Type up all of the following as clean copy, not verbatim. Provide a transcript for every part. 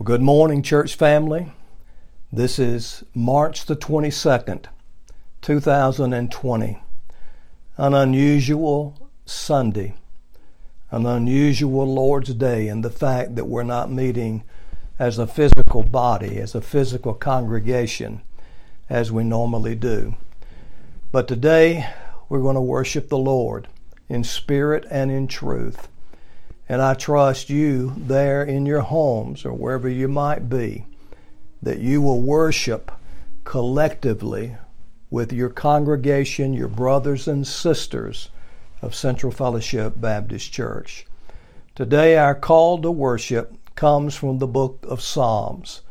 Well, good morning, church family. This is March the 22nd, 2020. An unusual Sunday, an unusual Lord's Day in the fact that we're not meeting as a physical body, as a physical congregation, as we normally do. But today, we're going to worship the Lord in spirit and in truth. And I trust you there in your homes or wherever you might be, that you will worship collectively with your congregation, your brothers and sisters of Central Fellowship Baptist Church. Today our call to worship comes from the book of Psalms.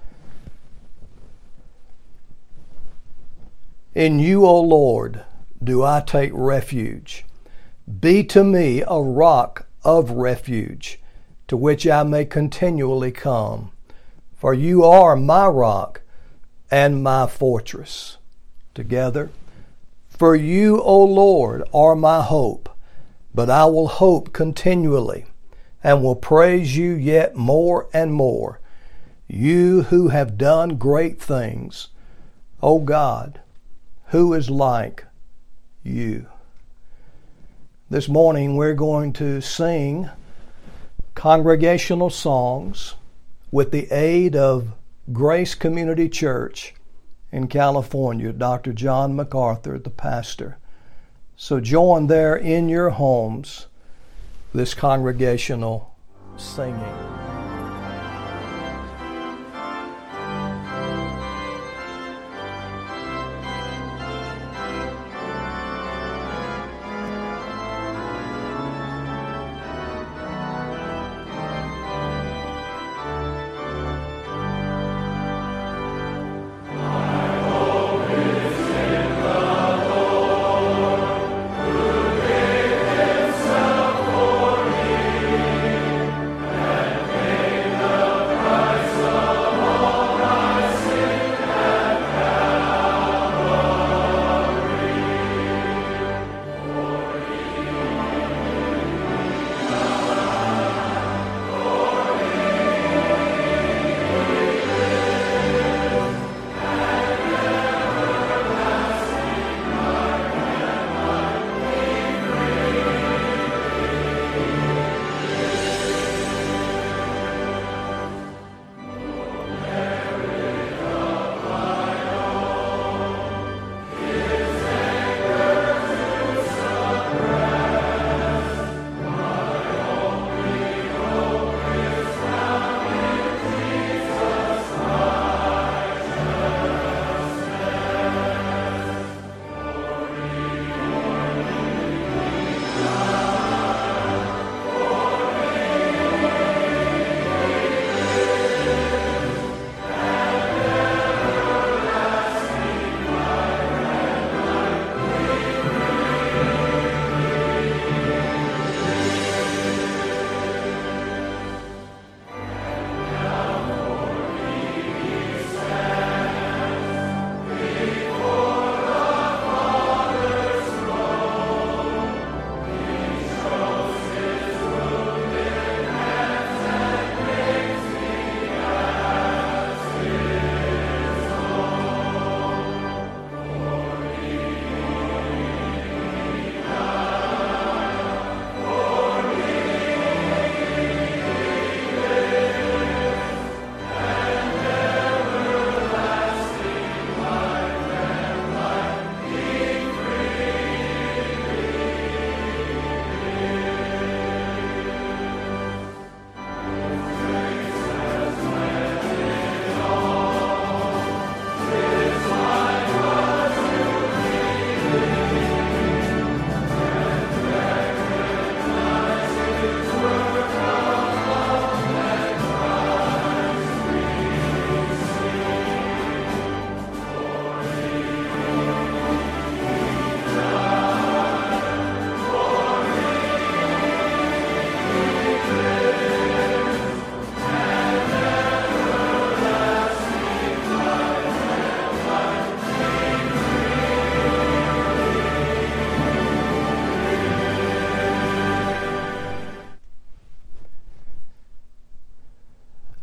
In you, O Lord, do I take refuge. Be to me a rock of refuge, to which I may continually come. For you are my rock and my fortress. Together, for you, O Lord, are my hope, but I will hope continually, and will praise you yet more and more. You who have done great things, O God, who is like you? This morning we're going to sing congregational songs with the aid of Grace Community Church in California, Dr. John MacArthur, the pastor. So join there in your homes this congregational singing.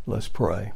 Let's pray.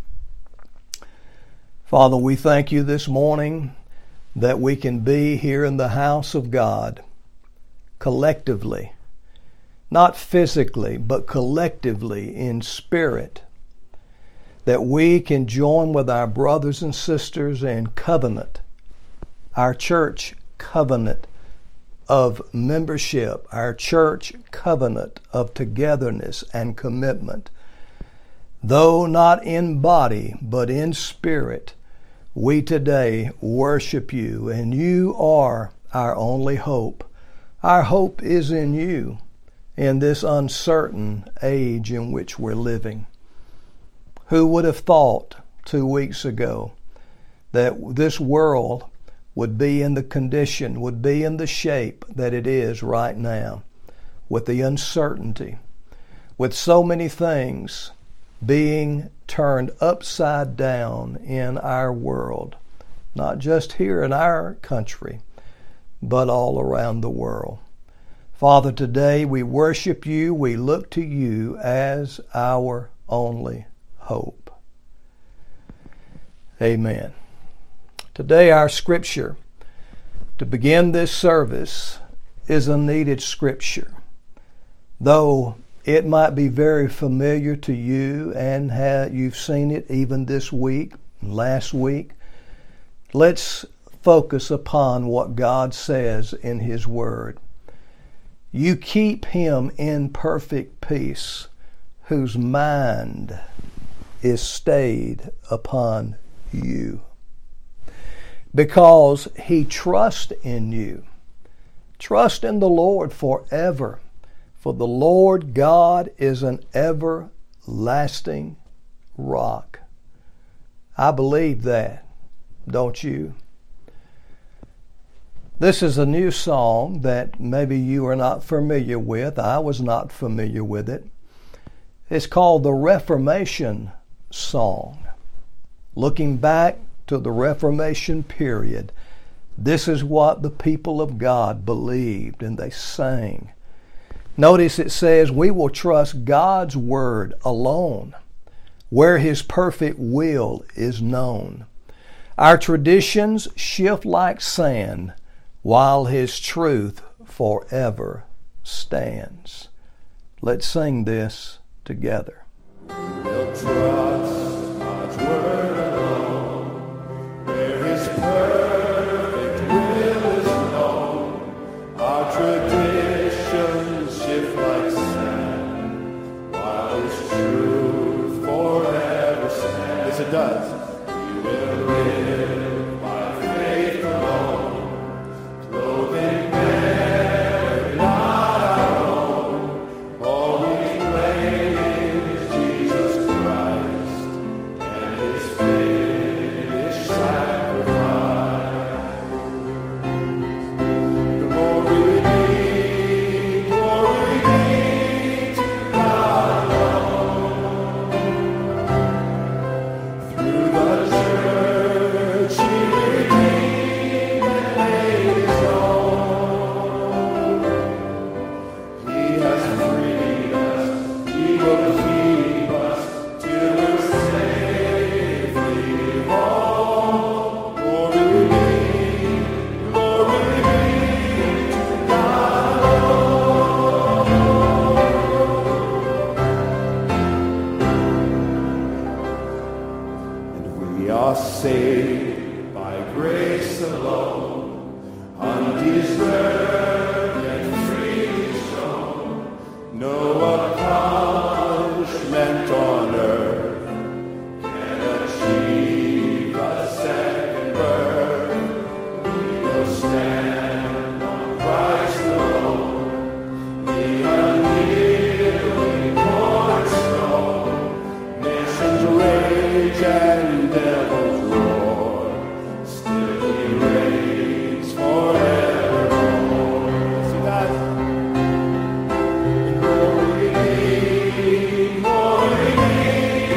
Father, we thank you this morning that we can be here in the house of God collectively, not physically, but collectively in spirit, that we can join with our brothers and sisters in covenant, our church covenant of membership, our church covenant of togetherness and commitment. Though not in body, but in spirit, we today worship you, and you are our only hope. Our hope is in you in this uncertain age in which we're living. Who would have thought 2 weeks ago that this world would be in the condition, would be in the shape that it is right now, with the uncertainty, with so many things being turned upside down in our world, not just here in our country, but all around the world. Father, today we worship you, we look to you as our only hope. Amen. Today our scripture to begin this service is a needed scripture. Though it might be very familiar to you and you've seen it even this week, last week, let's focus upon what God says in His Word. You keep him in perfect peace, whose mind is stayed upon you, because he trusts in you. Trust in the Lord forever, for the Lord God is an everlasting rock. I believe that, don't you? This is a new song that maybe you are not familiar with. I was not familiar with it. It's called the Reformation Song. Looking back to the Reformation period, this is what the people of God believed and they sang. Notice it says, we will trust God's word alone, where his perfect will is known. Our traditions shift like sand, while his truth forever stands. Let's sing this together. We'll trust God's word alone, where his perfect will is known. Our traditions shift like sand, while his truth forever stands. Yes, it does. We will live by faith alone, clothing merit not our own. All we claim is Jesus Christ and his finished sacrifice. Glory be to God alone. Through the church he redeemed and made his own. He has freed us, he will keep us till we're safely home. Glory be to God alone. And we are saved by grace alone, undeserved and freely shown. No accomplishment on earth can achieve a second birth. We will stand on Christ alone, the unyielding cornerstone. Nations rage and devils roar, still he reigns forevermore. See that? Glory be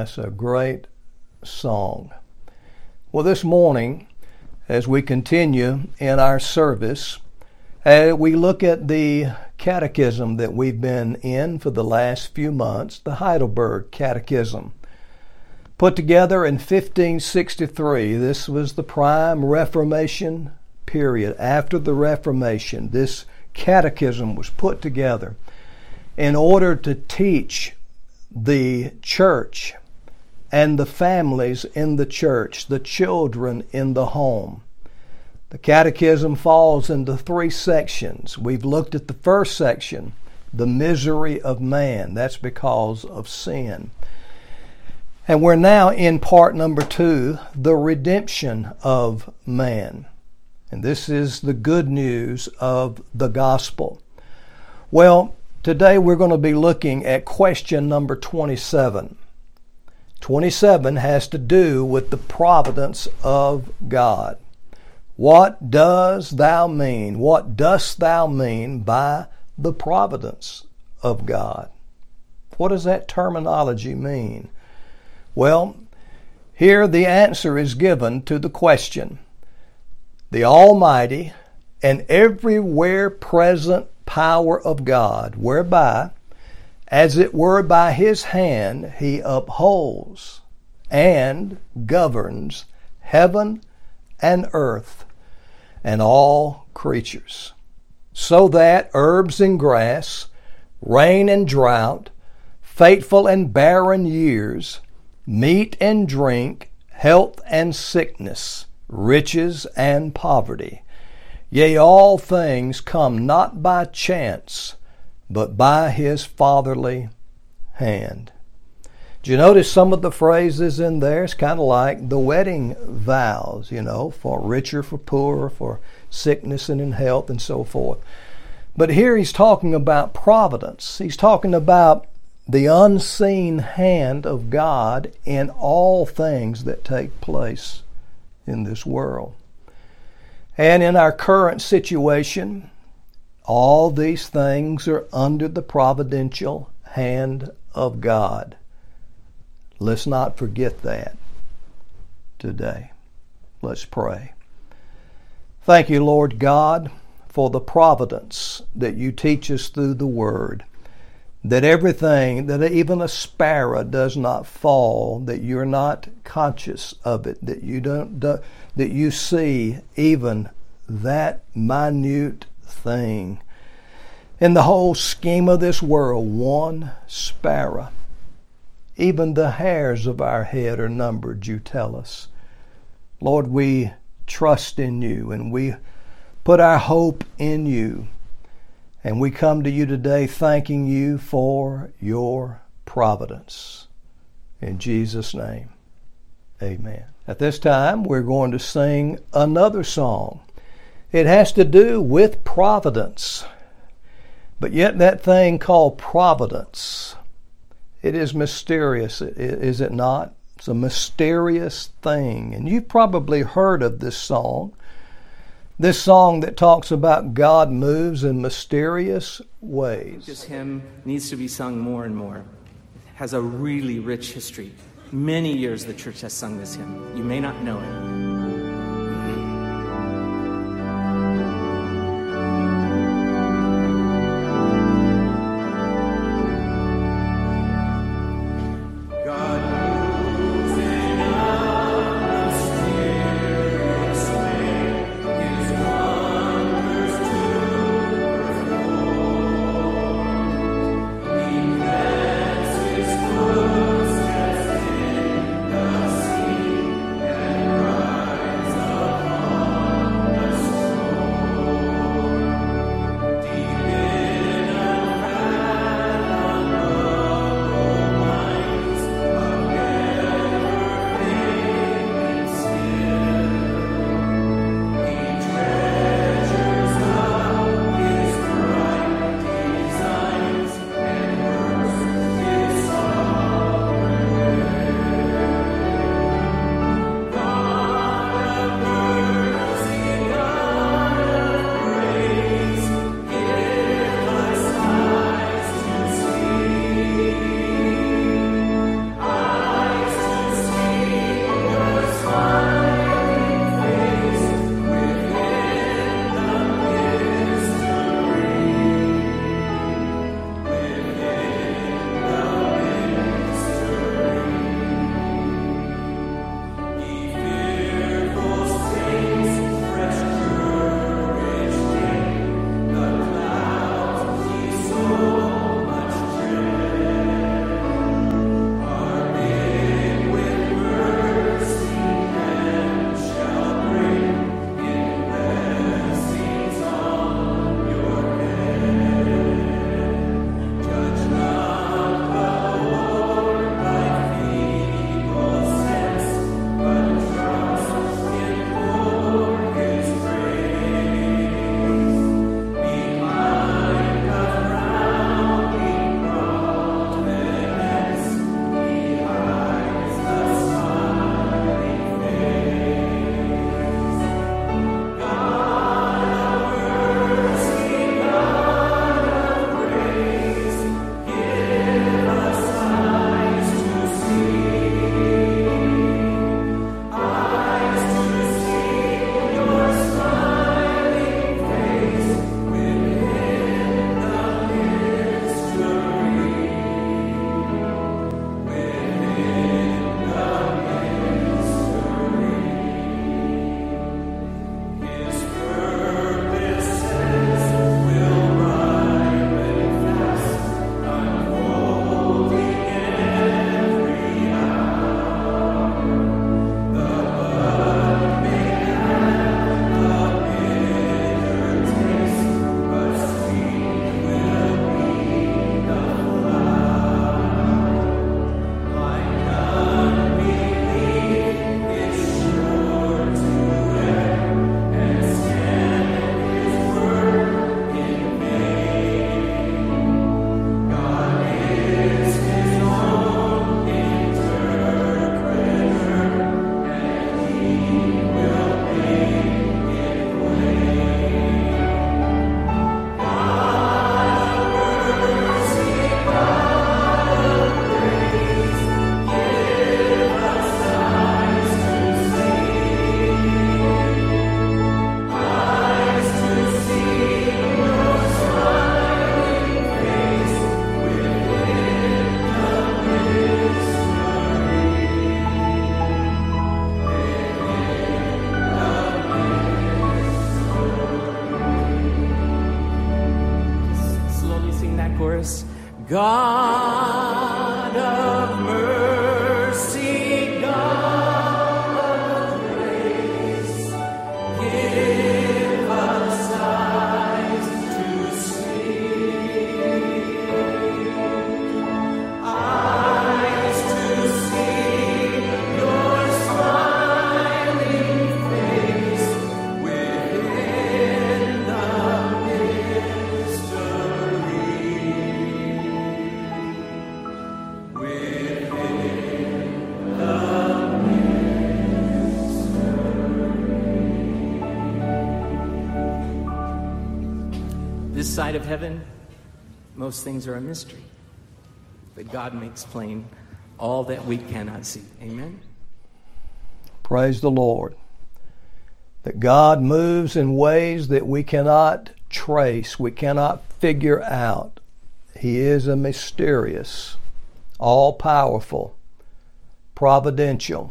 That's a great song. Well, this morning, as we continue in our service, we look at the catechism that we've been in for the last few months, the Heidelberg Catechism. Put together in 1563, this was the prime Reformation period. After the Reformation, this catechism was put together in order to teach the church and the families in the church, the children in the home. The catechism falls into 3 sections. We've looked at the first section, the misery of man. That's because of sin. And we're now in part number 2, the redemption of man. And this is the good news of the gospel. Well, today we're going to be looking at question number 27. 27 has to do with the providence of God. What does thou mean? What dost thou mean by the providence of God? What does that terminology mean? Well, here the answer is given to the question. The Almighty and everywhere present power of God, whereby, as it were by His hand, He upholds and governs heaven and earth and all creatures, so that herbs and grass, rain and drought, fateful and barren years, meat and drink, health and sickness, riches and poverty, yea, all things come not by chance, but by His fatherly hand. Do you notice some of the phrases in there? It's kind of like the wedding vows, for richer, for poorer, for sickness and in health and so forth. But here he's talking about providence. He's talking about the unseen hand of God in all things that take place in this world. And in our current situation, all these things are under the providential hand of God. Let's not forget that today. Let's pray. Thank you, Lord God, for the providence that you teach us through the Word. That everything, that even a sparrow does not fall, that you're not conscious of it, that you see even that minute thing. In the whole scheme of this world, one sparrow. Even the hairs of our head are numbered, you tell us. Lord, we trust in you and we put our hope in you. And we come to you today thanking you for your providence. In Jesus' name, amen. At this time, we're going to sing another song. It has to do with providence. But yet that thing called providence, it is mysterious, is it not? It's a mysterious thing. And you've probably heard of this song. This song that talks about God moves in mysterious ways. This hymn needs to be sung more and more. It has a really rich history. Many years the church has sung this hymn. You may not know it. Right. God of mercy, God of grace, give us eyes to see, eyes to see your smiling face within the This side of heaven, most things are a mystery, but God makes plain all that we cannot see. Amen? Praise the Lord. That God moves in ways that we cannot trace, we cannot figure out. He is a mysterious, all-powerful, providential,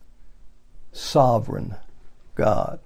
sovereign God.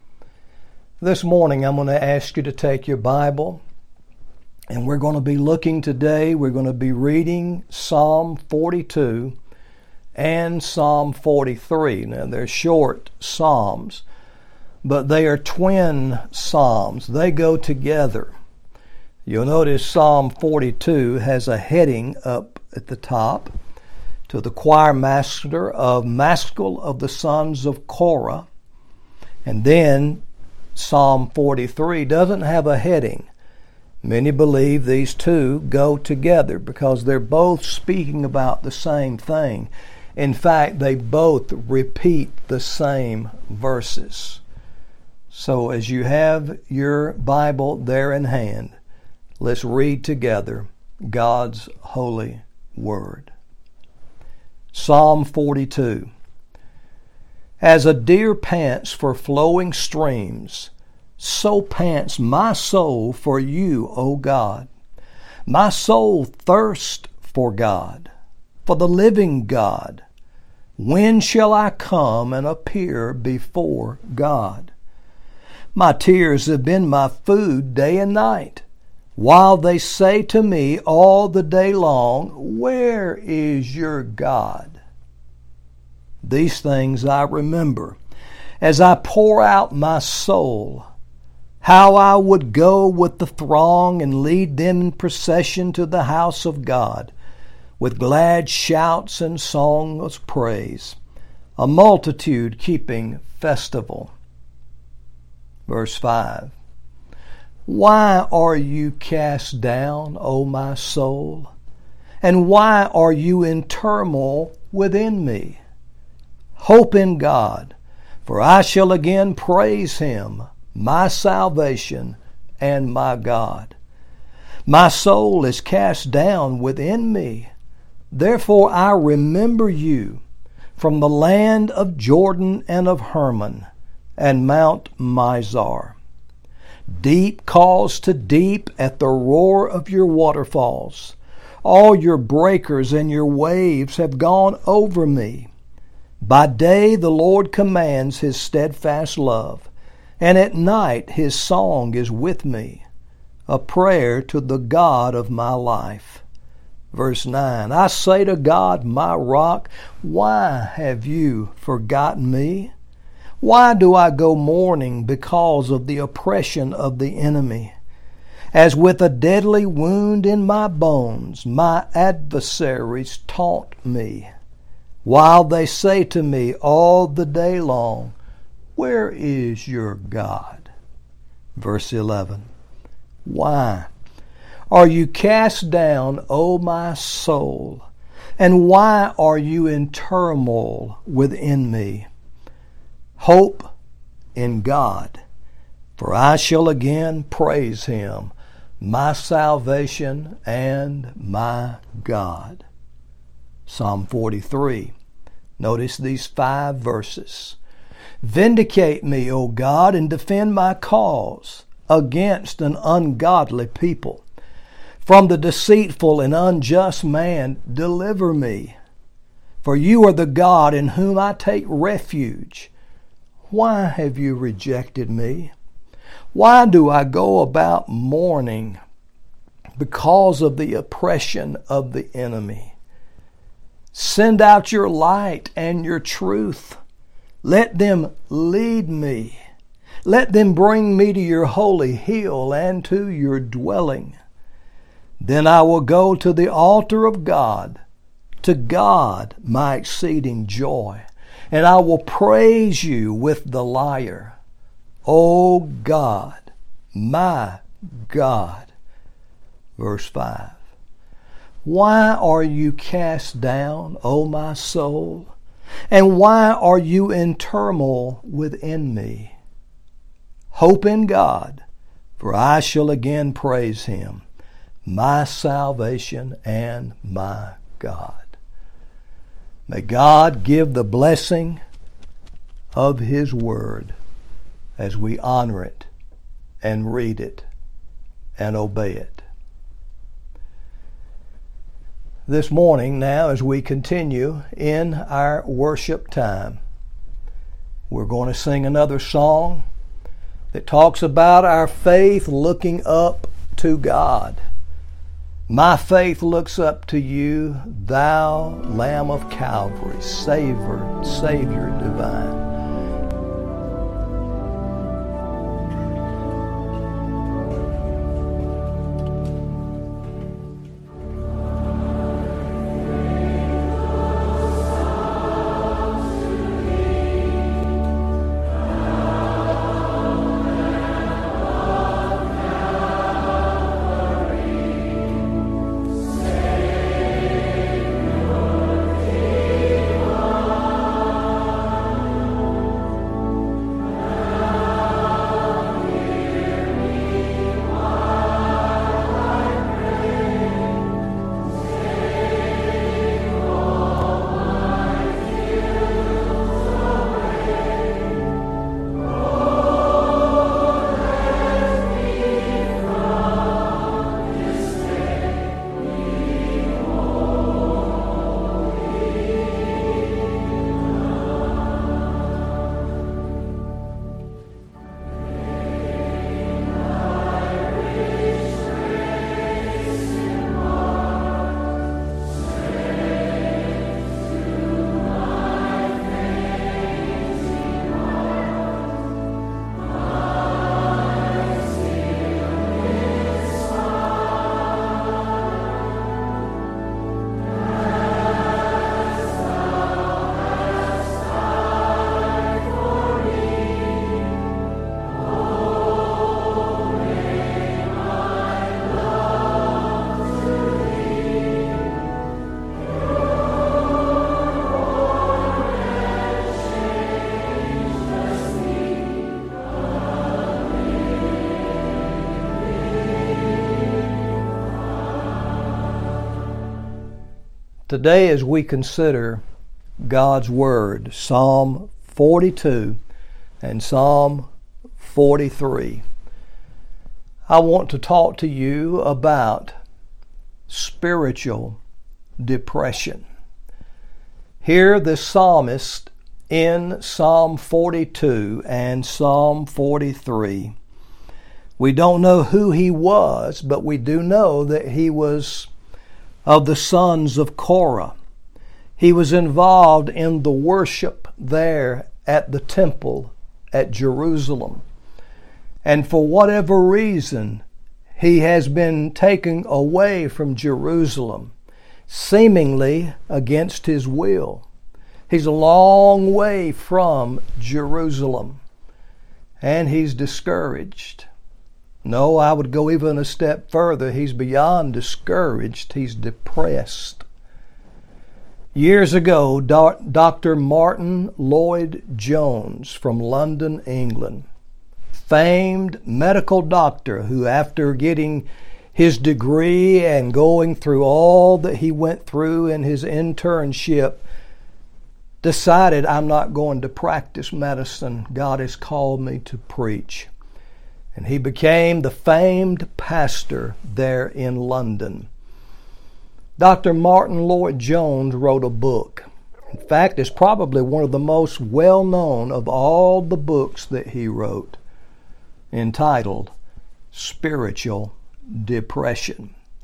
This morning I'm going to ask you to take your Bible, and we're going to be looking today, we're going to be reading Psalm 42 and Psalm 43. Now they're short psalms, but they are twin psalms. They go together. You'll notice Psalm 42 has a heading up at the top to the choir master of Maskil of the sons of Korah. And then Psalm 43 doesn't have a heading. Many believe these two go together because they're both speaking about the same thing. In fact, they both repeat the same verses. So as you have your Bible there in hand, let's read together God's holy word. Psalm 42. As a deer pants for flowing streams, so pants my soul for you, O God. My soul thirsts for God, for the living God. When shall I come and appear before God? My tears have been my food day and night, while they say to me all the day long, where is your God? These things I remember as I pour out my soul, how I would go with the throng and lead them in procession to the house of God, with glad shouts and song of praise, a multitude keeping festival. Verse 5. Why are you cast down, O my soul? And why are you in turmoil within me? Hope in God, for I shall again praise Him, my salvation and my God. My soul is cast down within me. Therefore I remember you from the land of Jordan and of Hermon and Mount Mizar. Deep calls to deep at the roar of your waterfalls. All your breakers and your waves have gone over me. By day the Lord commands His steadfast love, and at night His song is with me, a prayer to the God of my life. Verse 9, I say to God, my rock, why have you forgotten me? Why do I go mourning because of the oppression of the enemy? As with a deadly wound in my bones, my adversaries taunt me, while they say to me all the day long, where is your God? Verse 11, why are you cast down, O my soul? And why are you in turmoil within me? Hope in God, for I shall again praise Him, my salvation and my God. Psalm 43. Notice these 5 verses. Vindicate me, O God, and defend my cause against an ungodly people. From the deceitful and unjust man, deliver me. For you are the God in whom I take refuge. Why have you rejected me? Why do I go about mourning? because of the oppression of the enemy. Send out your light and your truth. Let them lead me. Let them bring me to your holy hill and to your dwelling. Then I will go to the altar of God, to God my exceeding joy, and I will praise you with the lyre. O God, my God. Verse 5. Why are you cast down, O my soul? And why are you in turmoil within me? Hope in God, for I shall again praise Him, my salvation and my God. May God give the blessing of His Word as we honor it and read it and obey it. This morning, now, as we continue in our worship time, we're going to sing another song that talks about our faith looking up to God. My faith looks up to you, thou Lamb of Calvary, Savior divine. Today, as we consider God's Word, Psalm 42 and Psalm 43, I want to talk to you about spiritual depression. Here, the psalmist in Psalm 42 and Psalm 43, we don't know who he was, but we do know that he was of the sons of Korah. He was involved in the worship there at the temple at Jerusalem. And for whatever reason, he has been taken away from Jerusalem, seemingly against his will. He's a long way from Jerusalem, and he's discouraged. No, I would go even a step further. He's beyond discouraged. He's depressed. Years ago, Dr. Martin Lloyd-Jones from London, England, famed medical doctor who, after getting his degree and going through all that he went through in his internship, decided, I'm not going to practice medicine. God has called me to preach. And he became the famed pastor there in London. Dr. Martin Lloyd-Jones wrote a book. In fact, it's probably one of the most well-known of all the books that he wrote, entitled Spiritual Depression.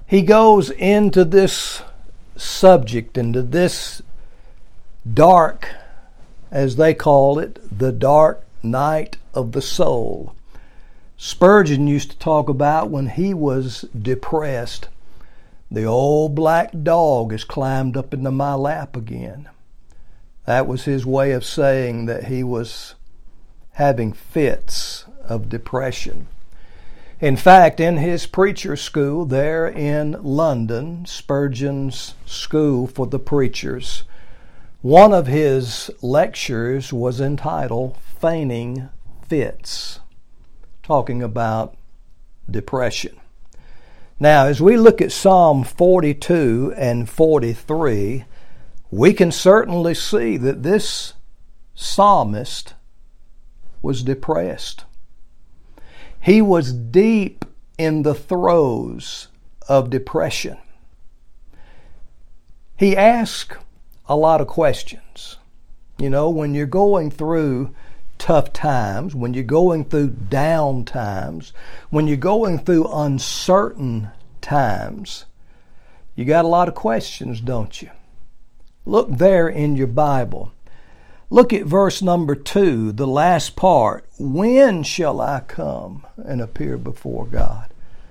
he goes into this subject, into this dark, as they call it, the dark night of the soul. Spurgeon used to talk about when he was depressed, the old black dog has climbed up into my lap again. That was his way of saying that he was having fits of depression. In fact, in his preacher school there in London, Spurgeon's school for the preachers, one of his lectures was entitled Feigning Fits, talking about depression. Now, as we look at Psalm 42 and 43, we can certainly see that this psalmist was depressed. He was deep in the throes of depression. He asked a lot of questions. You know, when you're going through tough times, when you're going through down times, when you're going through uncertain times, you got a lot of questions, don't you? Look there in your Bible. Look at verse number 2, the last part. When shall I come and appear before God?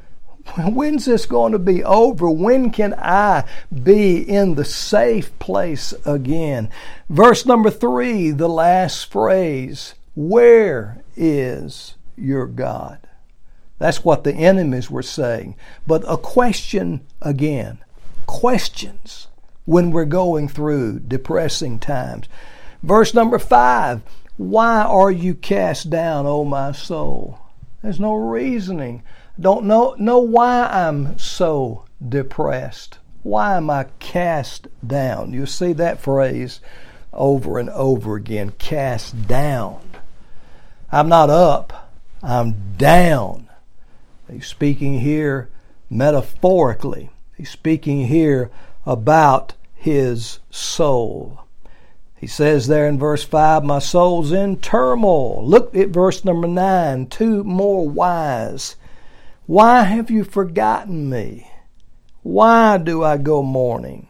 When's this going to be over? When can I be in the safe place again? Verse number 3, the last phrase. Where is your God? That's what the enemies were saying. But a question again. Questions when we're going through depressing times. Verse number 5, why are you cast down, O my soul? There's no reasoning. Don't know why I'm so depressed. Why am I cast down? You see that phrase over and over again, cast down. I'm not up, I'm down. He's speaking here metaphorically. He's speaking here about his soul. He says there in verse 5, my soul's in turmoil. Look at verse number 9, 2 more whys. Why have you forgotten me? Why do I go mourning?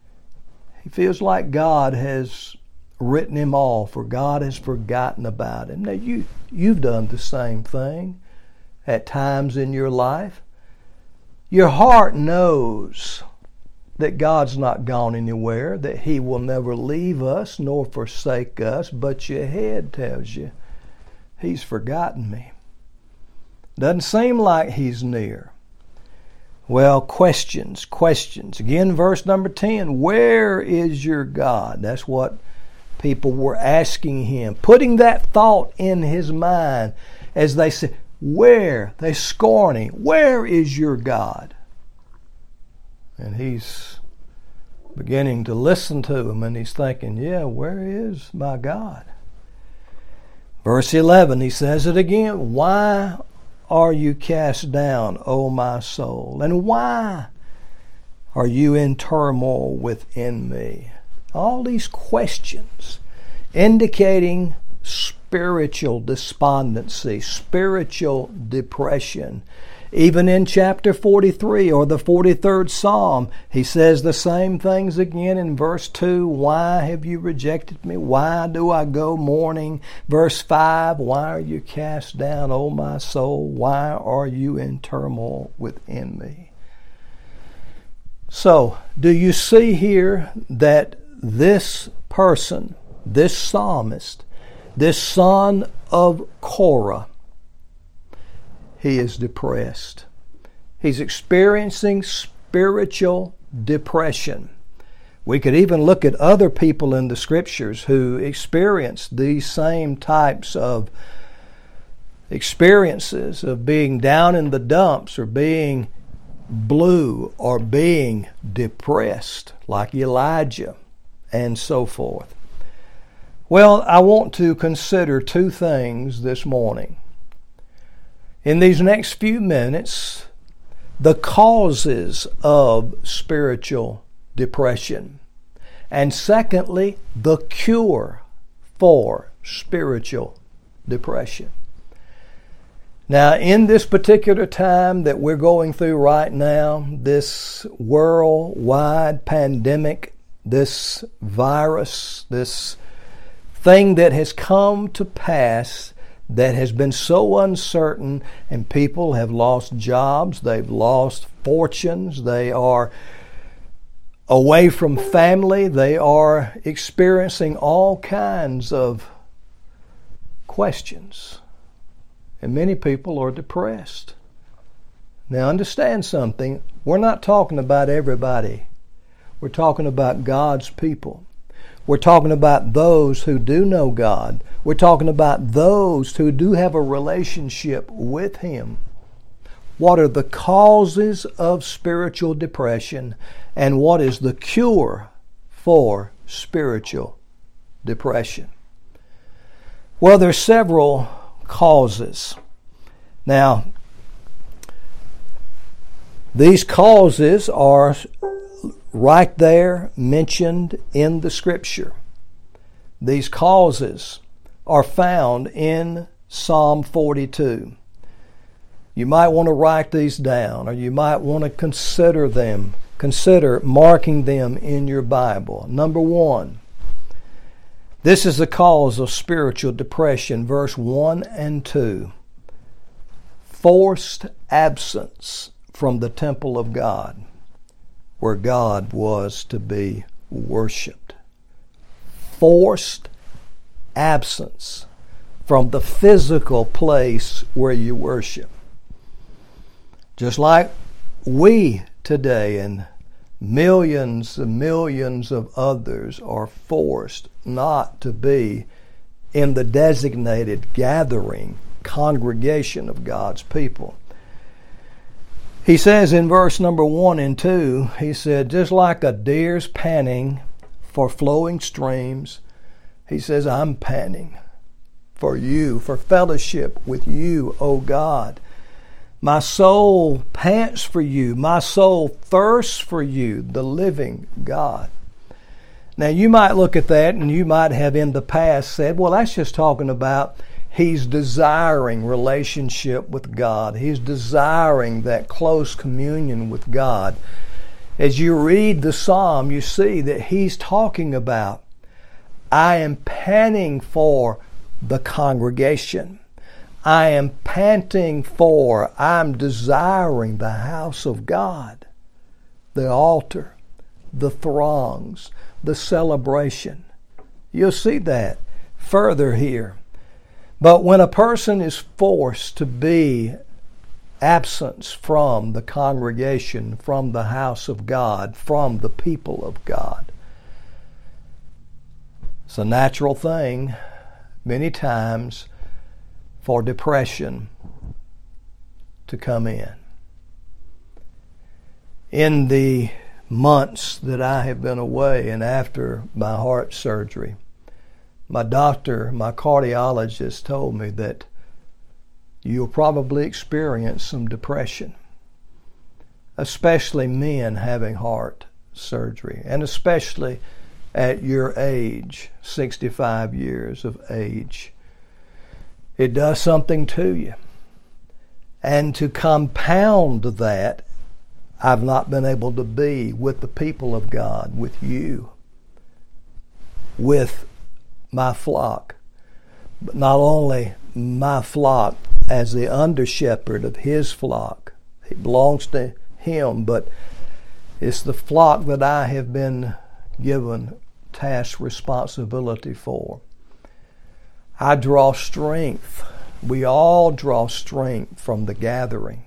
He feels like God has written him off, or God has forgotten about him. Now you've done the same thing at times in your life. Your heart knows that God's not gone anywhere, that he will never leave us nor forsake us, but your head tells you he's forgotten me. Doesn't seem like he's near. Well, questions. Again, verse number 10, where is your God? That's what people were asking him, putting that thought in his mind as they said, where? They scorning, where is your God? And he's beginning to listen to him, and he's thinking, yeah, where is my God? Verse 11, he says it again, why are you cast down, O my soul? And why are you in turmoil within me? All these questions indicating spiritual despondency, spiritual depression. Even in chapter 43 or the 43rd Psalm, he says the same things again in verse 2. Why have you rejected me? Why do I go mourning? Verse 5, why are you cast down, O my soul? Why are you in turmoil within me? So, do you see here that this person, this psalmist, this son of Korah, he is depressed. He's experiencing spiritual depression. We could even look at other people in the Scriptures who experienced these same types of experiences of being down in the dumps or being blue or being depressed, like Elijah and so forth. Well, I want to consider two things this morning. In these next few minutes, the causes of spiritual depression. And secondly, the cure for spiritual depression. Now, in this particular time that we're going through right now, this worldwide pandemic, this virus, this thing that has come to pass that has been so uncertain, and people have lost jobs, they've lost fortunes, they are away from family, they are experiencing all kinds of questions. And many people are depressed. Now understand something, we're not talking about everybody. We're talking about God's people. We're talking about those who do know God. We're talking about those who do have a relationship with Him. What are the causes of spiritual depression, and what is the cure for spiritual depression? Well, there's several causes. Now, these causes are right there mentioned in the Scripture. These causes are found in Psalm 42. You might want to write these down, or you might want to consider them. Consider marking them in your Bible. Number 1, this is the cause of spiritual depression, verse 1 and 2. Forced absence from the temple of God, where God was to be worshiped. Forced absence from the physical place where you worship. Just like we today and millions and millions of others are forced not to be in the designated gathering, congregation of God's people. He says in verse number 1 and 2, he said, just like a deer's panting for flowing streams, he says, I'm panting for you, for fellowship with you, O God. My soul pants for you. My soul thirsts for you, the living God. Now you might look at that and you might have in the past said, well, that's just talking about he's desiring relationship with God. He's desiring that close communion with God. As you read the psalm, you see that he's talking about, I am panting for the congregation. I am panting for, I'm desiring the house of God, the altar, the throngs, the celebration. You'll see that further here. But when a person is forced to be absent from the congregation, from the house of God, from the people of God, it's a natural thing many times for depression to come in. In the months that I have been away and after my heart surgery, my doctor, my cardiologist told me that you'll probably experience some depression, especially men having heart surgery, and especially at your age, 65 years of age. It does something to you. And to compound that, I've not been able to be with the people of God, with you, with my flock. But not only my flock as the under shepherd of his flock, it belongs to him, but it's the flock that I have been given task responsibility for. I draw strength. We all draw strength from the gathering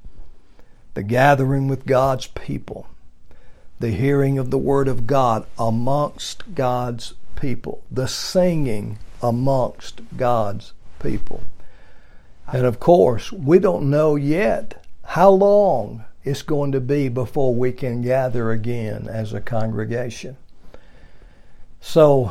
with God's people, the hearing of the Word of God amongst God's people, the singing amongst God's people. And of course, we don't know yet how long it's going to be before we can gather again as a congregation. So,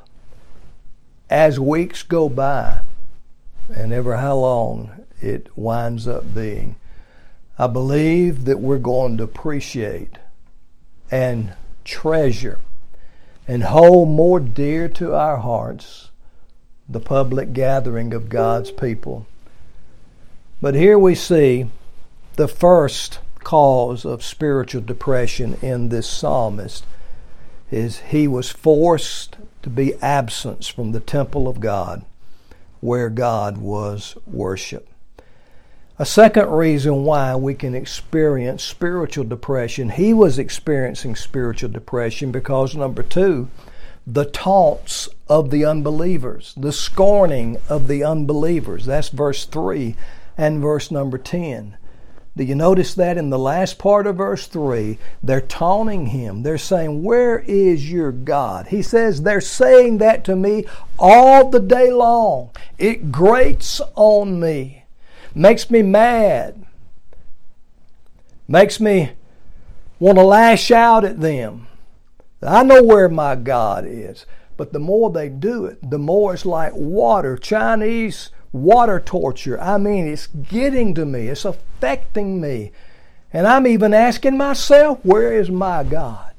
as weeks go by, and ever how long it winds up being, I believe that we're going to appreciate and treasure and hold more dear to our hearts the public gathering of God's people But here we see the first cause of spiritual depression in this psalmist is he was forced to be absent from the temple of God where God was worshiped. A second reason why we can experience spiritual depression, he was experiencing spiritual depression because, number two, the taunts of the unbelievers, the scorning of the unbelievers. That's verse 3 and verse number 10. Do you notice that in the last part of verse 3, they're taunting him. They're saying, "Where is your God?" He says, they're saying that to me all the day long. It grates on me. Makes me mad. Makes me want to lash out at them. I know where my God is. But the more they do it, the more it's like water, Chinese water torture. I mean, it's getting to me. It's affecting me. And I'm even asking myself, where is my God?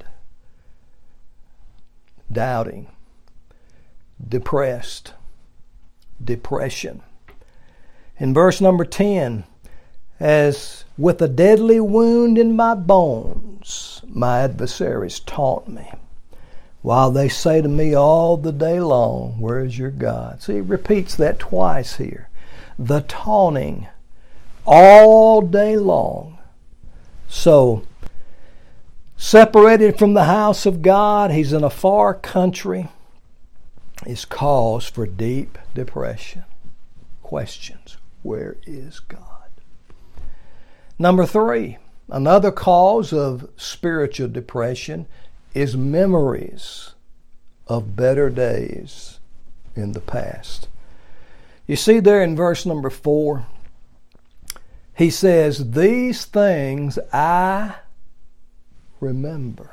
Doubting. Depressed. Depression. In verse number 10, as with a deadly wound in my bones, my adversaries taunt me, while they say to me all the day long, "Where is your God?" See, he repeats that twice here. The taunting all day long. So, separated from the house of God, he's in a far country, is cause for deep depression. Questions. Where is God? Number 3, another cause of spiritual depression is memories of better days in the past. You see there in verse number 4, he says, "These things I remember."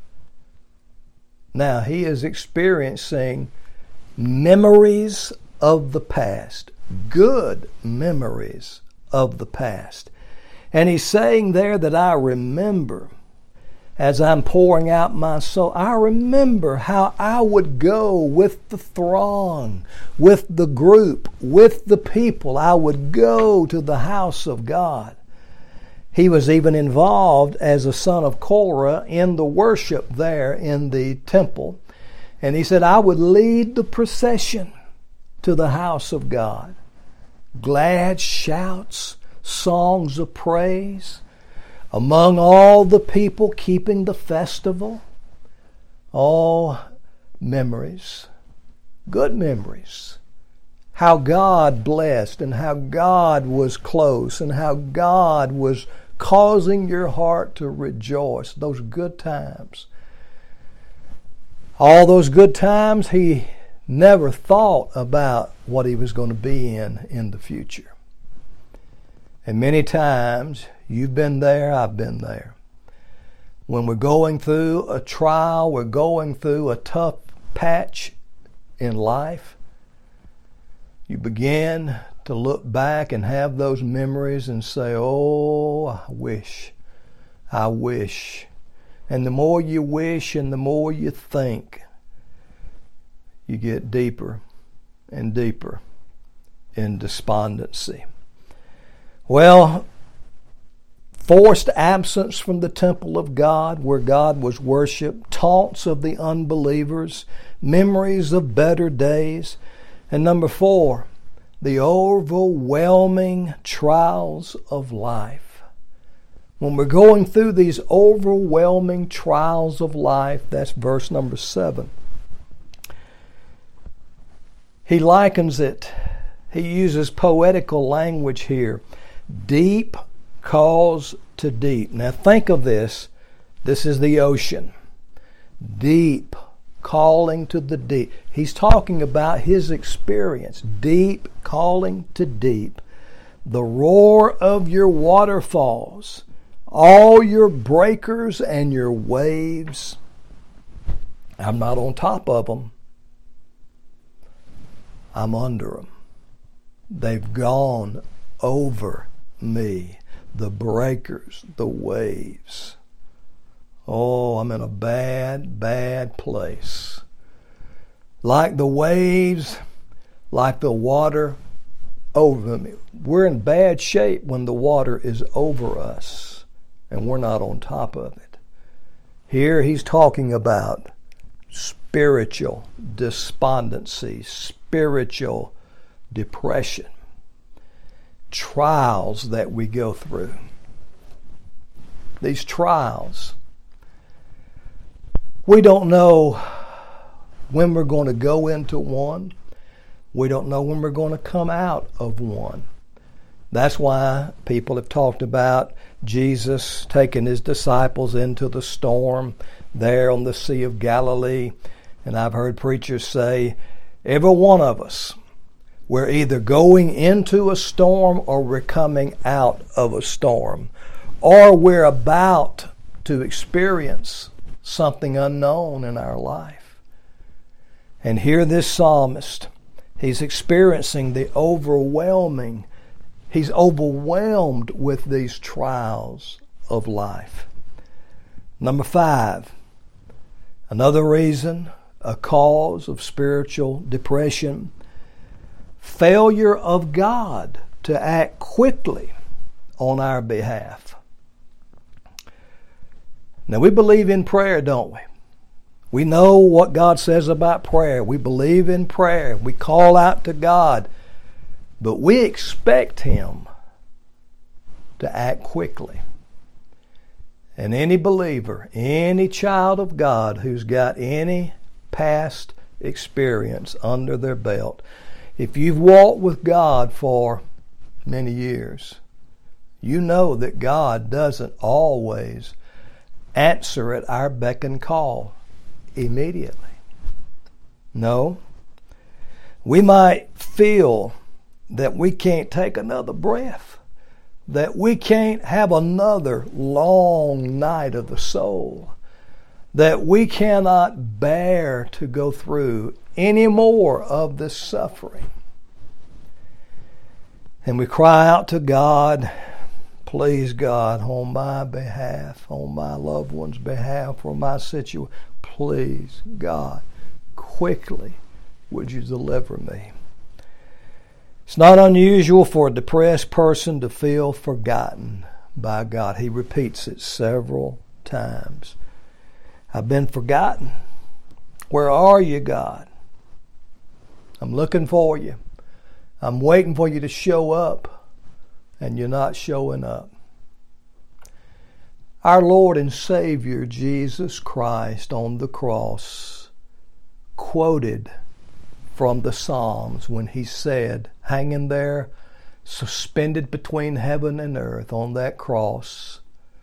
Now he is experiencing memories of the past. Good memories of the past. And he's saying there that I remember as I'm pouring out my soul. I remember how I would go with the throng, with the group, with the people. I would go to the house of God. He was even involved as a son of Korah in the worship there in the temple. And he said, I would lead the procession to the house of God. Glad shouts, songs of praise, among all the people keeping the festival. All memories, good memories. How God blessed and how God was close and how God was causing your heart to rejoice. Those good times. All those good times, he never thought about what he was going to be in the future. And many times, you've been there, I've been there. When we're going through a trial, we're going through a tough patch in life, you begin to look back and have those memories and say, oh, I wish. And the more you wish and the more you think, you get deeper and deeper in despondency. Well, forced absence from the temple of God where God was worshipped, taunts of the unbelievers, memories of better days. And number 4, the overwhelming trials of life. When we're going through these overwhelming trials of life, that's verse number 7. He likens it, he uses poetical language here. Deep calls to deep. Now think of this. This is the ocean. Deep calling to the deep. He's talking about his experience. Deep calling to deep. The roar of your waterfalls. All your breakers and your waves. I'm not on top of them. I'm under them. They've gone over me. The breakers, the waves. Oh, I'm in a bad, bad place. Like the waves, like the water over me. We're in bad shape when the water is over us and we're not on top of it. Here he's talking about spiritual despondency, spiritual depression, trials that we go through. These trials, we don't know when we're going to go into one. We don't know when we're going to come out of one. That's why people have talked about Jesus taking his disciples into the storm there on the Sea of Galilee. And I've heard preachers say, every one of us, we're either going into a storm or we're coming out of a storm, or we're about to experience something unknown in our life. And here this psalmist, he's experiencing the overwhelming. He's overwhelmed with these trials of life. Number 5, another reason, a cause of spiritual depression, failure of God to act quickly on our behalf. Now we believe in prayer, don't we? We know what God says about prayer. We believe in prayer. We call out to God. But we expect Him to act quickly. And any believer, any child of God who's got any past experience under their belt, if you've walked with God for many years, you know that God doesn't always answer at our beck and call immediately. No. We might feel that we can't take another breath, that we can't have another long night of the soul, that we cannot bear to go through any more of this suffering. And we cry out to God, please God, on my behalf, on my loved one's behalf, for my situation, please God, quickly would you deliver me. It's not unusual for a depressed person to feel forgotten by God. He repeats it several times. I've been forgotten. Where are you, God? I'm looking for you. I'm waiting for you to show up, and you're not showing up. Our Lord and Savior Jesus Christ on the cross quoted from the Psalms when he said, hanging there, suspended between heaven and earth on that cross,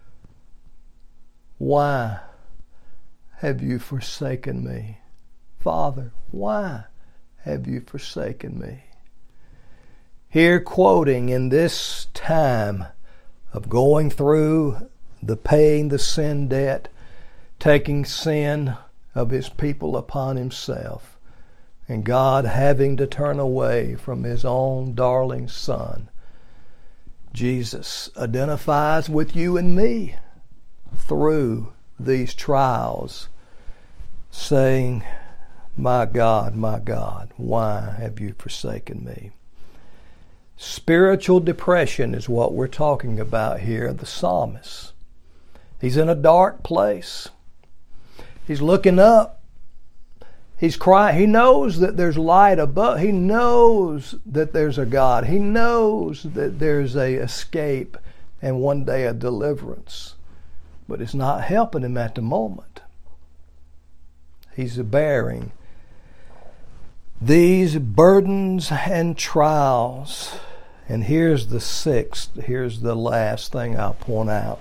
why have you forsaken me? Father, why have you forsaken me? Here quoting in this time of going through the paying the sin debt, taking sin of his people upon himself, and God having to turn away from his own darling Son. Jesus identifies with you and me through these trials, saying, my God, why have you forsaken me? Spiritual depression is what we're talking about here, the psalmist. He's in a dark place. He's looking up. He's crying. He knows that there's light above. He knows that there's a God. He knows that there's a escape and one day a deliverance. But it's not helping him at the moment. He's bearing these burdens and trials. And here's the 6th. Here's the last thing I'll point out.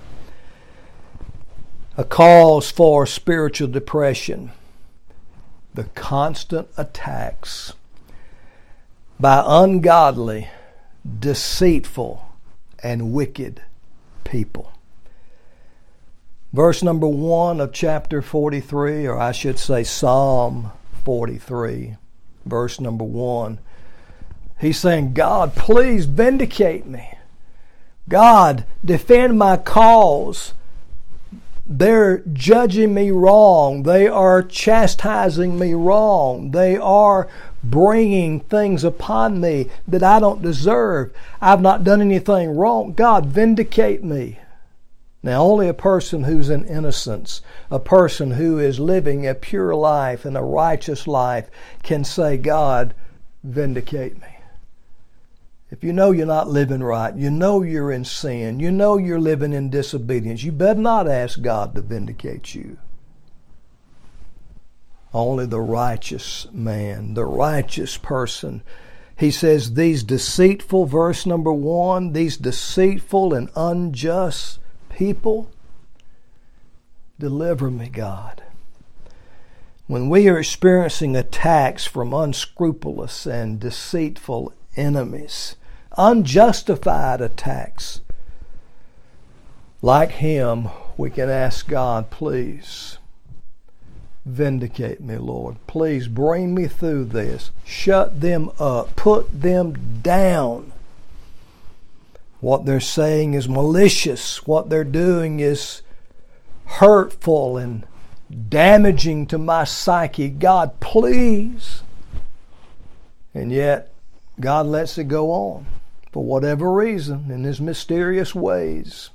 A cause for spiritual depression. The constant attacks by ungodly, deceitful, and wicked people. Verse number 1 of chapter 43, or I should say Psalm 43, verse number 1. He's saying, God, please vindicate me. God, defend my cause. They're judging me wrong. They are chastising me wrong. They are bringing things upon me that I don't deserve. I've not done anything wrong. God, vindicate me. Now, only a person who's in innocence, a person who is living a pure life and a righteous life can say, God, vindicate me. If you know you're not living right, you know you're in sin, you know you're living in disobedience, you better not ask God to vindicate you. Only the righteous man, the righteous person. He says, these deceitful, verse number 1, these deceitful and unjust people, deliver me, God. When we are experiencing attacks from unscrupulous and deceitful enemies, unjustified attacks, like him, we can ask God, please vindicate me, Lord. Please bring me through this. Shut them up. Put them down. What they're saying is malicious. What they're doing is hurtful and damaging to my psyche. God, please. And yet, God lets it go on for whatever reason in His mysterious ways.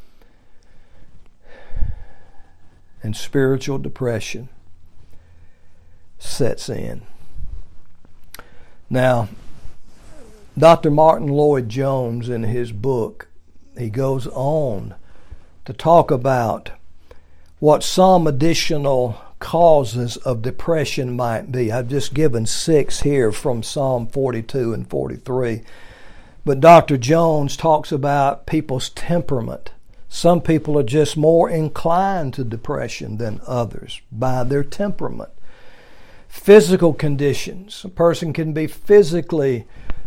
And spiritual depression sets in. Now, Dr. Martin Lloyd-Jones, in his book, he goes on to talk about what some additional causes of depression might be. I've just given 6 here from Psalm 42 and 43. But Dr. Jones talks about people's temperament. Some people are just more inclined to depression than others by their temperament. Physical conditions. A person can be physically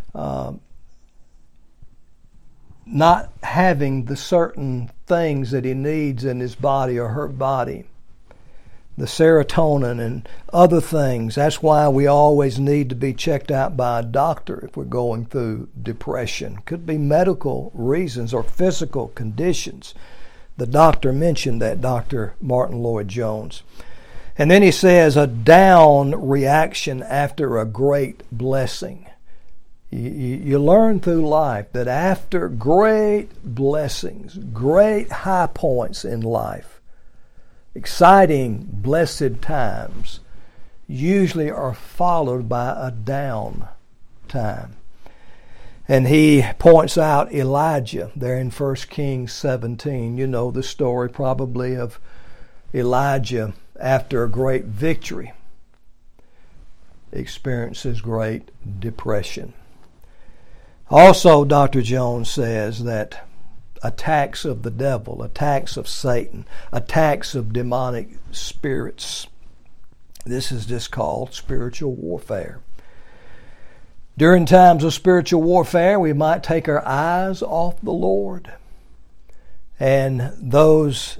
not having the certain things that he needs in his body or her body. The serotonin and other things. That's why we always need to be checked out by a doctor if we're going through depression. Could be medical reasons or physical conditions. The doctor mentioned that, Dr. Martin Lloyd-Jones. And then he says a down reaction after a great blessing. You learn through life that after great blessings, great high points in life, exciting, blessed times usually are followed by a down time. And he points out Elijah there in 1 Kings 17. You know the story probably of Elijah after a great victory experiences great depression. Also, Dr. Jones says that attacks of the devil, attacks of Satan, attacks of demonic spirits, this is just called spiritual warfare. During times of spiritual warfare, we might take our eyes off the Lord, and those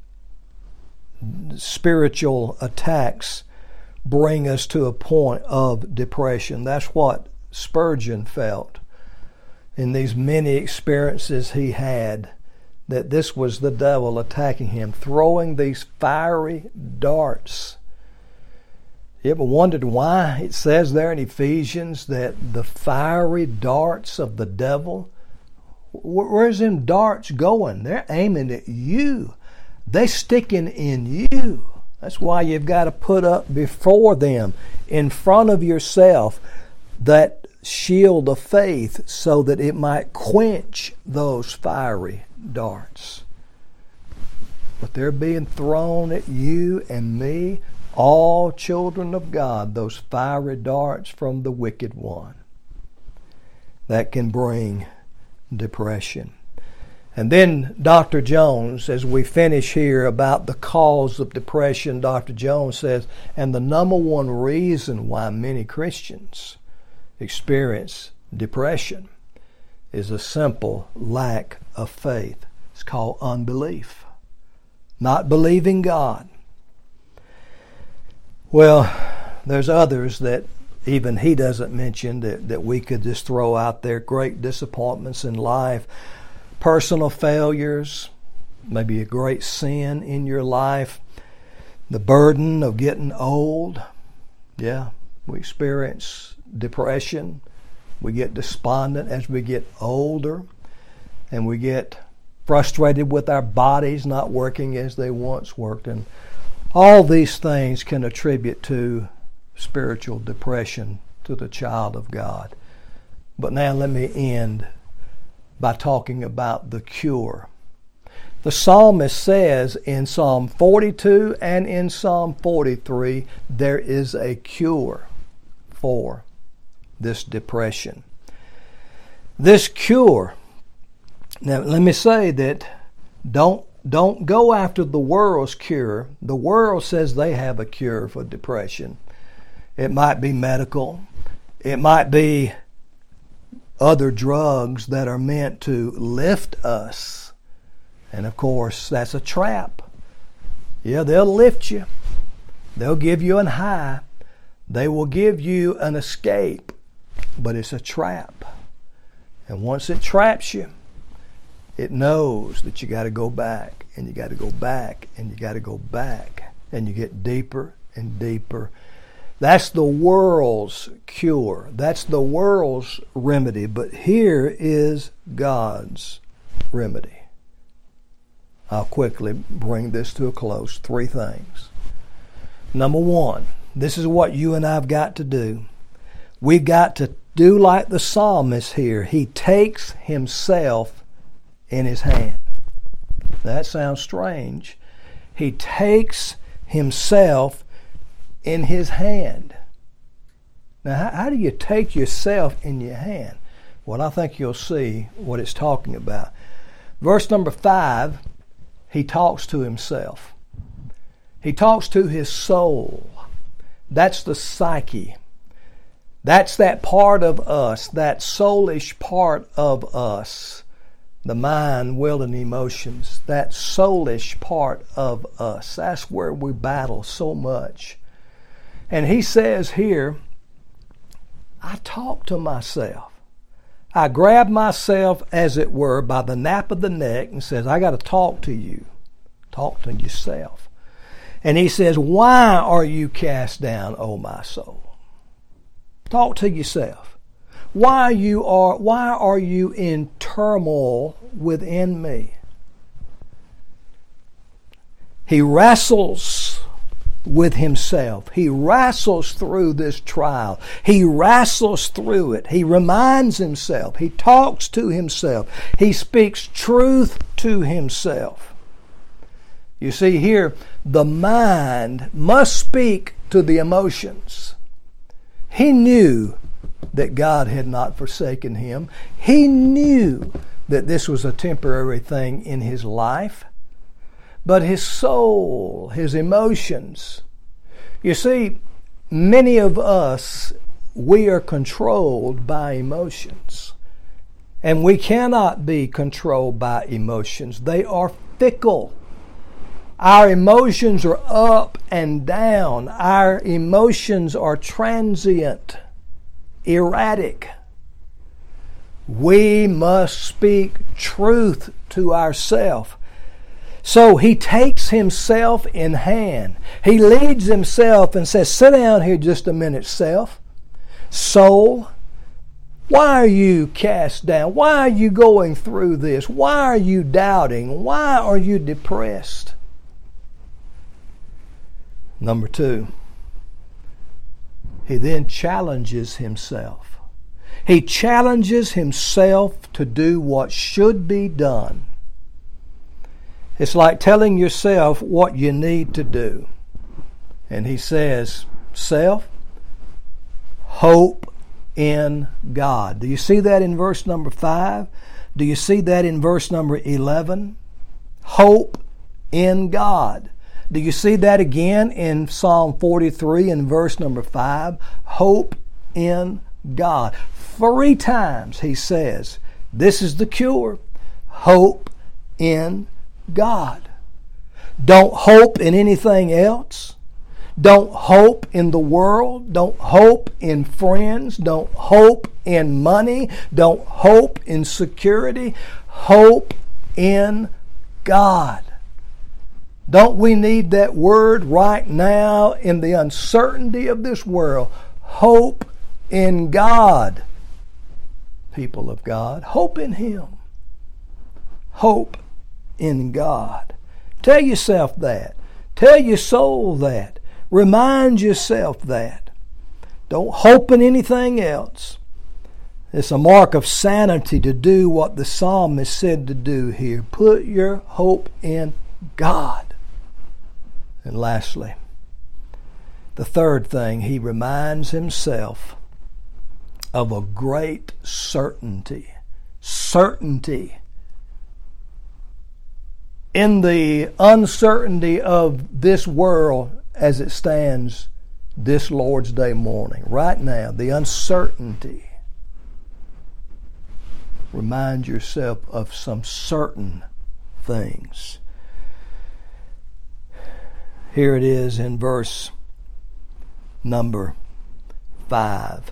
spiritual attacks bring us to a point of depression. That's what Spurgeon felt in these many experiences he had, that this was the devil attacking him, throwing these fiery darts. You ever wondered why it says there in Ephesians that the fiery darts of the devil, where's them darts going? They're aiming at you. They're sticking in you. That's why you've got to put up before them, in front of yourself, that shield of faith so that it might quench those fiery darts. But they're being thrown at you and me, all children of God, those fiery darts from the wicked one. That can bring depression. And then Dr. Jones, as we finish here about the cause of depression, Dr. Jones says, and the number one reason why many Christians experience depression is a simple lack of faith. It's called unbelief. Not believing God. Well, there's others that even he doesn't mention that we could just throw out there. Great disappointments in life, personal failures, maybe a great sin in your life, the burden of getting old. Yeah, We experience depression. We get despondent as we get older, and we get frustrated with our bodies not working as they once worked. And all these things can attribute to spiritual depression to the child of God. But now let me end by talking about the cure. The psalmist says in Psalm 42 and in Psalm 43, there is a cure for this depression. This cure, now let me say that don't go after the world's cure. The world says they have a cure for depression. It might be medical. It might be other drugs that are meant to lift us. And of course, that's a trap. Yeah, they'll lift you. They'll give you an high. They will give you an escape. But it's a trap. And once it traps you, it knows that you got to go back, and you got to go back, and you got to go back. And you get deeper and deeper. That's the world's cure. That's the world's remedy. But here is God's remedy. I'll quickly bring this to a close. 3 things. Number 1, this is what you and I've got to do. We've got to do like the psalmist here. He takes himself in his hand. That sounds strange. He takes himself in his hand. Now, how do you take yourself in your hand? Well, I think you'll see what it's talking about. Verse number 5, he talks to himself. He talks to his soul. That's the psyche. That's that part of us, that soulish part of us. The mind, will, and emotions. That soulish part of us. That's where we battle so much. And he says here, I talk to myself. I grab myself, as it were, by the nape of the neck and says, I got to talk to you. Talk to yourself. And he says, why are you cast down, O my soul? Talk to yourself. Why are you in turmoil within me? He wrestles with himself. He wrestles through this trial. He wrestles through it. He reminds himself. He talks to himself. He speaks truth to himself. You see here, the mind must speak to the emotions. He knew that God had not forsaken him. He knew that this was a temporary thing in his life. But his soul, his emotions. You see, many of us, we are controlled by emotions. And we cannot be controlled by emotions. They are fickle. Our emotions are up and down. Our emotions are transient, erratic. We must speak truth to ourselves. So he takes himself in hand. He leads himself and says, sit down here just a minute, self. Soul, why are you cast down? Why are you going through this? Why are you doubting? Why are you depressed? Number 2, he then challenges himself. He challenges himself to do what should be done. It's like telling yourself what you need to do. And he says, self, hope in God. Do you see that in verse number 5? Do you see that in verse number 11? Hope in God. Do you see that again in Psalm 43 and verse number 5? Hope in God. 3 times he says, this is the cure. Hope in God. Don't hope in anything else. Don't hope in the world. Don't hope in friends. Don't hope in money. Don't hope in security. Hope in God. Don't we need that word right now in the uncertainty of this world? Hope in God, people of God. Hope in Him. Hope in God. Tell yourself that. Tell your soul that. Remind yourself that. Don't hope in anything else. It's a mark of sanity to do what the psalmist said to do here. Put your hope in God. And lastly, the third thing, he reminds himself of a great certainty. Certainty. In the uncertainty of this world as it stands this Lord's Day morning, right now, the uncertainty. Remind yourself of some certain things. Here it is in verse number 5.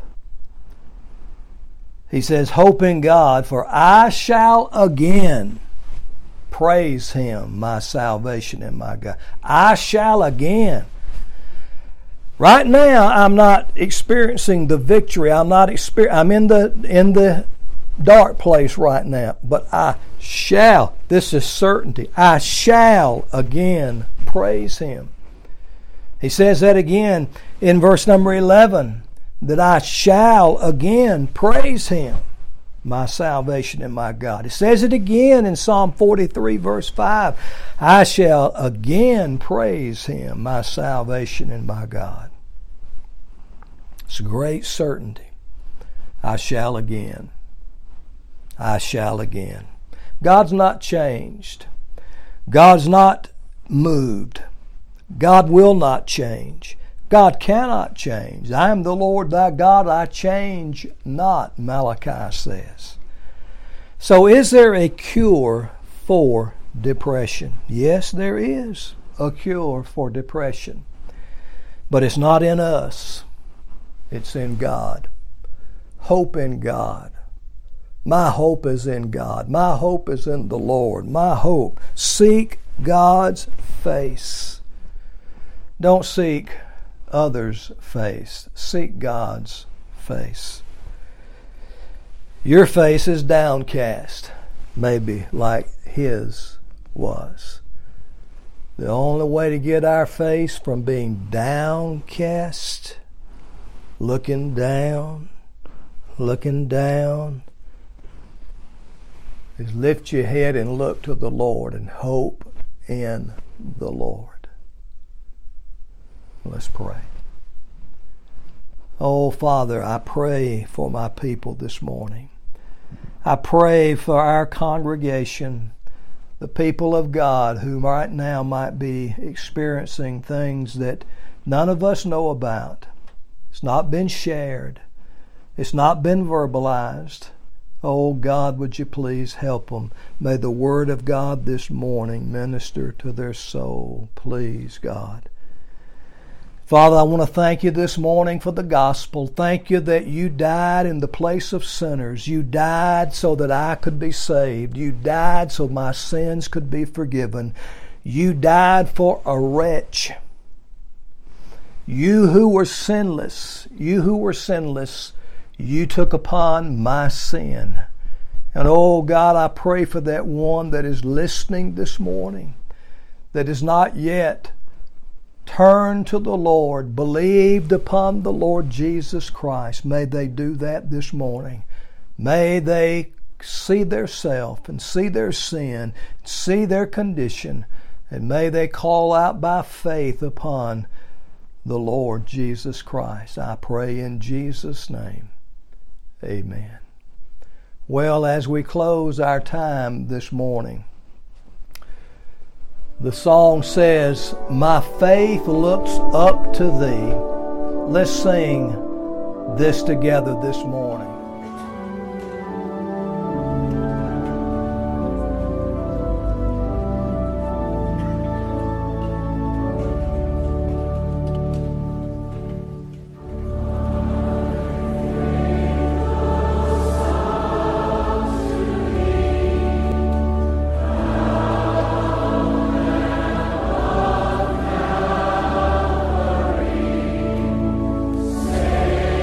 He says, hope in God, for I shall again praise Him, my salvation and my God. I shall again. Right now, I'm not experiencing the victory. I'm in the dark place right now. But I shall. This is certainty. I shall again praise Him. He says that again in verse number 11, that I shall again praise Him, my salvation and my God. It says it again in Psalm 43 verse 5. I shall again praise Him, my salvation and my God. It's a great certainty. I shall again. I shall again. God's not changed. God's not moved. God will not change. God cannot change. I am the Lord thy God, I change not, Malachi says. So is there a cure for depression? Yes, there is a cure for depression. But it's not in us. It's in God. Hope in God. My hope is in God. My hope is in the Lord. My hope. Seek God's face. Don't seek others' face. Seek God's face. Your face is downcast, maybe like His was. The only way to get our face from being downcast, looking down, is lift your head and look to the Lord and hope in the Lord. Let's pray. Oh, Father, I pray for my people this morning. I pray for our congregation, the people of God who right now might be experiencing things that none of us know about. It's not been shared. It's not been verbalized. Oh, God, would you please help them? May the Word of God this morning minister to their soul. Please, God. Father, I want to thank you this morning for the gospel. Thank you that you died in the place of sinners. You died so that I could be saved. You died so my sins could be forgiven. You died for a wretch. You who were sinless, you took upon my sin. And oh God, I pray for that one that is listening this morning, that is not yet turned to the Lord, believed upon the Lord Jesus Christ. May they do that this morning. May they see their self and see their sin, see their condition, and may they call out by faith upon the Lord Jesus Christ. I pray in Jesus' name. Amen. Well, as we close our time this morning, the song says, my faith looks up to thee. Let's sing this together this morning. Say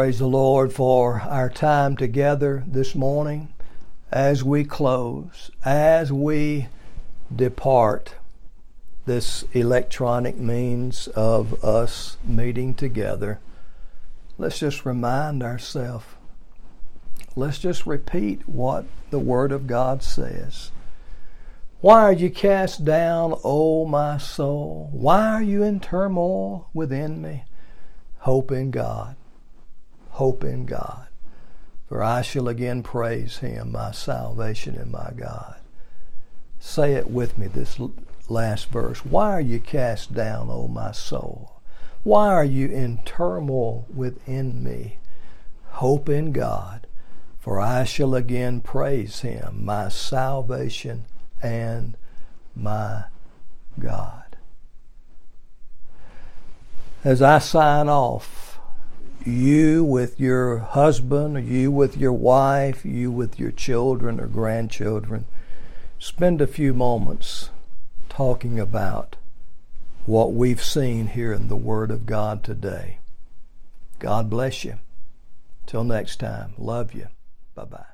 Praise the Lord for our time together this morning. As we close, as we depart this electronic means of us meeting together, let's just remind ourselves. Let's just repeat what the Word of God says. Why are you cast down, O my soul? Why are you in turmoil within me? Hope in God. Hope in God. For I shall again praise Him, my salvation and my God. Say it with me, this last verse. Why are you cast down, O my soul? Why are you in turmoil within me? Hope in God, for I shall again praise Him, my salvation and my God. As I sign off, you with your husband, you with your wife, you with your children or grandchildren, spend a few moments talking about what we've seen here in the Word of God today. God bless you. Till next time, love you. Bye-bye.